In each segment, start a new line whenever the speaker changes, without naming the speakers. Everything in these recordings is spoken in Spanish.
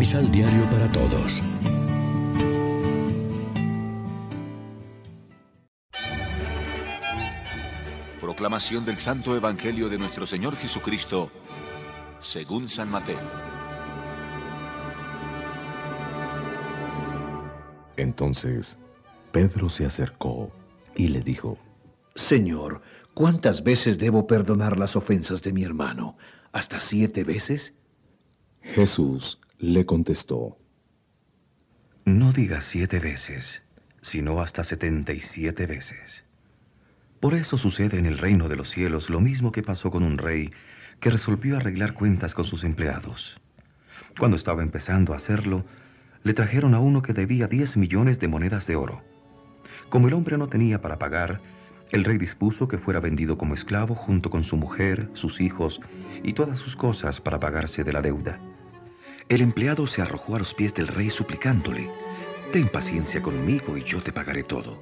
Misal Diario para Todos.
Proclamación del Santo Evangelio de nuestro Señor Jesucristo, según San Mateo.
Entonces, Pedro se acercó y le dijo:
Señor, ¿cuántas veces debo perdonar las ofensas de mi hermano? ¿Hasta 7 veces?
Jesús le contestó:
No digas 7 veces, sino hasta 77 veces. Por eso sucede en el reino de los cielos lo mismo que pasó con un rey que resolvió arreglar cuentas con sus empleados. Cuando estaba empezando a hacerlo, le trajeron a uno que debía 10 millones de monedas de oro. Como el hombre no tenía para pagar, el rey dispuso que fuera vendido como esclavo junto con su mujer, sus hijos y todas sus cosas para pagarse de la deuda. El empleado se arrojó a los pies del rey suplicándole: «Ten paciencia conmigo y yo te pagaré todo».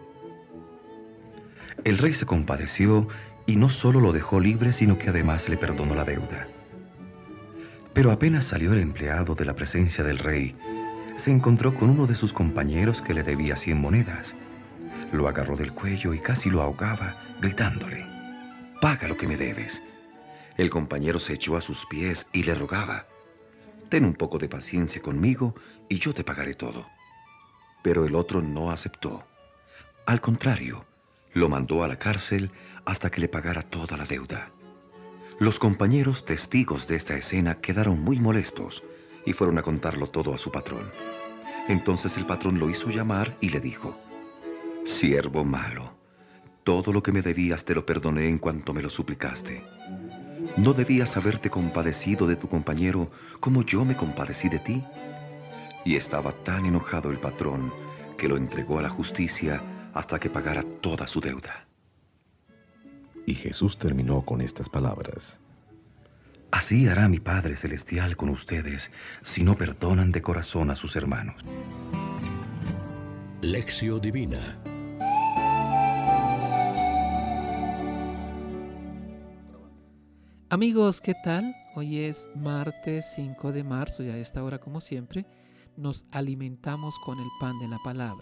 El rey se compadeció y no solo lo dejó libre, sino que además le perdonó la deuda. Pero apenas salió el empleado de la presencia del rey, se encontró con uno de sus compañeros que le debía 100 monedas. Lo agarró del cuello y casi lo ahogaba, gritándole: «Paga lo que me debes». El compañero se echó a sus pies y le rogaba: «Ten un poco de paciencia conmigo y yo te pagaré todo». Pero el otro no aceptó. Al contrario, lo mandó a la cárcel hasta que le pagara toda la deuda. Los compañeros testigos de esta escena quedaron muy molestos y fueron a contarlo todo a su patrón. Entonces el patrón lo hizo llamar y le dijo: «Siervo malo, todo lo que me debías te lo perdoné en cuanto me lo suplicaste. ¿No debías haberte compadecido de tu compañero como yo me compadecí de ti?». Y estaba tan enojado el patrón que lo entregó a la justicia hasta que pagara toda su deuda.
Y Jesús terminó con estas palabras:
Así hará mi Padre Celestial con ustedes si no perdonan de corazón a sus hermanos.
Lección Divina.
Amigos, ¿qué tal? Hoy es martes 5 de marzo y a esta hora, como siempre, nos alimentamos con el pan de la palabra.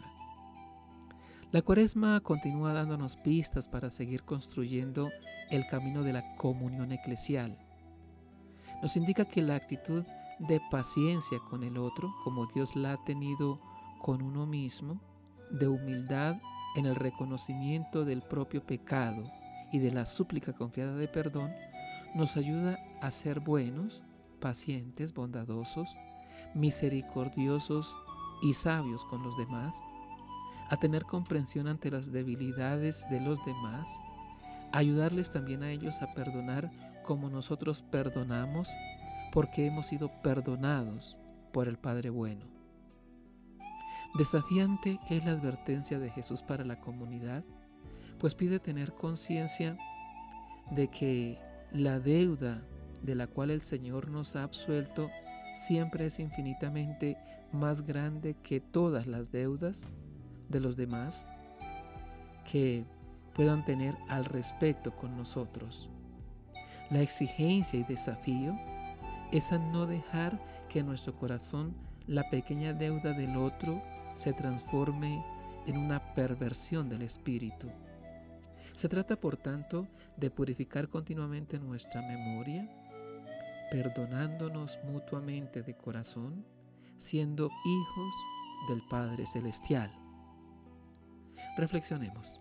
La Cuaresma continúa dándonos pistas para seguir construyendo el camino de la comunión eclesial. Nos indica que la actitud de paciencia con el otro, como Dios la ha tenido con uno mismo, de humildad en el reconocimiento del propio pecado y de la súplica confiada de perdón, nos ayuda a ser buenos, pacientes, bondadosos, misericordiosos y sabios con los demás, a tener comprensión ante las debilidades de los demás, ayudarles también a ellos a perdonar como nosotros perdonamos, porque hemos sido perdonados por el Padre bueno. Desafiante es la advertencia de Jesús para la comunidad, pues pide tener conciencia de que la deuda de la cual el Señor nos ha absuelto siempre es infinitamente más grande que todas las deudas de los demás que puedan tener al respecto con nosotros. La exigencia y desafío es a no dejar que en nuestro corazón la pequeña deuda del otro se transforme en una perversión del espíritu. Se trata, por tanto, de purificar continuamente nuestra memoria, perdonándonos mutuamente de corazón, siendo hijos del Padre Celestial. Reflexionemos.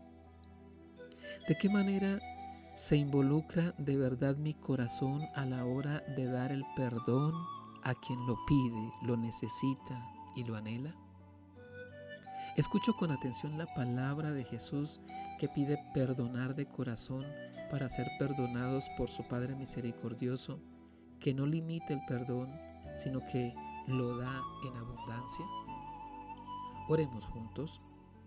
¿De qué manera se involucra de verdad mi corazón a la hora de dar el perdón a quien lo pide, lo necesita y lo anhela? Escucho con atención la palabra de Jesús que pide perdonar de corazón para ser perdonados por su Padre misericordioso, que no limita el perdón, sino que lo da en abundancia. Oremos juntos.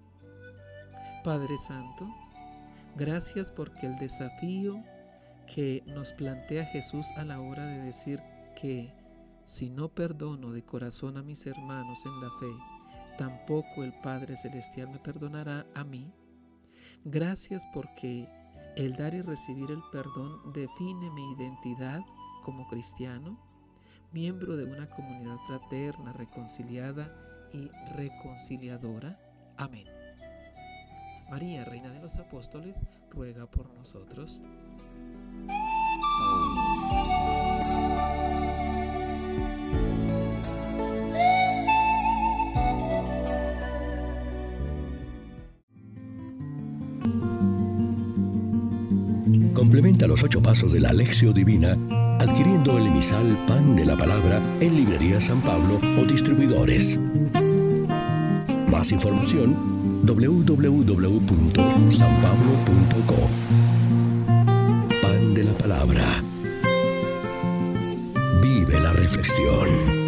Padre Santo, gracias porque el desafío que nos plantea Jesús a la hora de decir que si no perdono de corazón a mis hermanos en la fe, tampoco el Padre Celestial me perdonará a mí. Gracias porque el dar y recibir el perdón define mi identidad como cristiano, miembro de una comunidad fraterna, reconciliada y reconciliadora. Amén. María, Reina de los Apóstoles, ruega por nosotros.
Complementa los 8 pasos de la Alexio Divina adquiriendo el emisal Pan de la Palabra en Librería San Pablo o distribuidores. Más información www.sanpablo.co. Pan de la Palabra. Vive la reflexión.